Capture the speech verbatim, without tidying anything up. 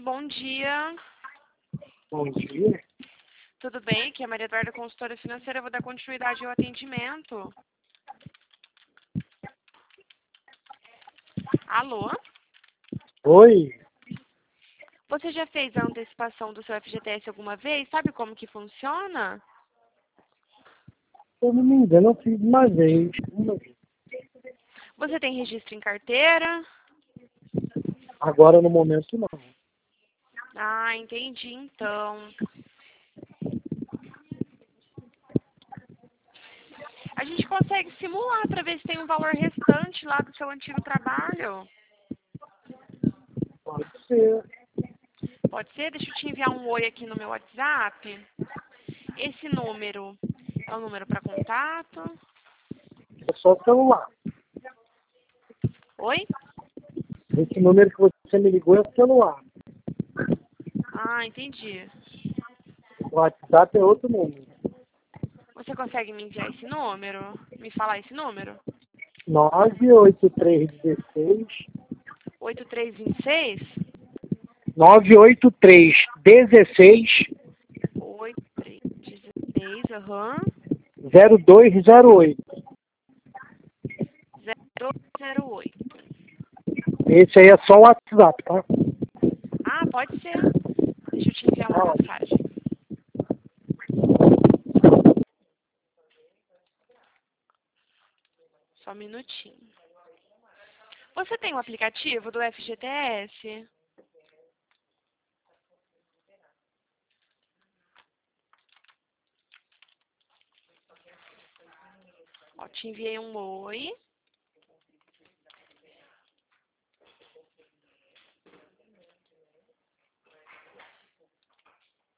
bom dia. Bom dia. Tudo bem? Aqui é a Maria Eduarda, consultora financeira. Eu vou dar continuidade ao atendimento. Alô? Oi. Você já fez a antecipação do seu F G T S alguma vez? Sabe como que funciona? Se eu não me engano, eu fiz uma vez. Uma vez. Você tem registro em carteira? Agora, no momento, não. Ah, entendi, então. A gente consegue simular para ver se tem um valor restante lá do seu antigo trabalho. Pode ser. Pode ser? Deixa eu te enviar um oi aqui no meu WhatsApp. Esse número é o número para contato. É só celular. Oi? Esse número que você me ligou é celular. Ah, entendi. O WhatsApp é outro número. Você consegue me enviar esse número? Me falar esse número? nove oito três um seis oito três dois seis? nove oito três um seis oito três um seis, aham. zero dois zero oito. zero zero oito. Esse aí é só o WhatsApp, tá? Ah, pode ser. Deixa eu te enviar uma Tá ótimo. mensagem. Só um minutinho. Você tem o aplicativo do F G T S? Ó, te enviei um oi.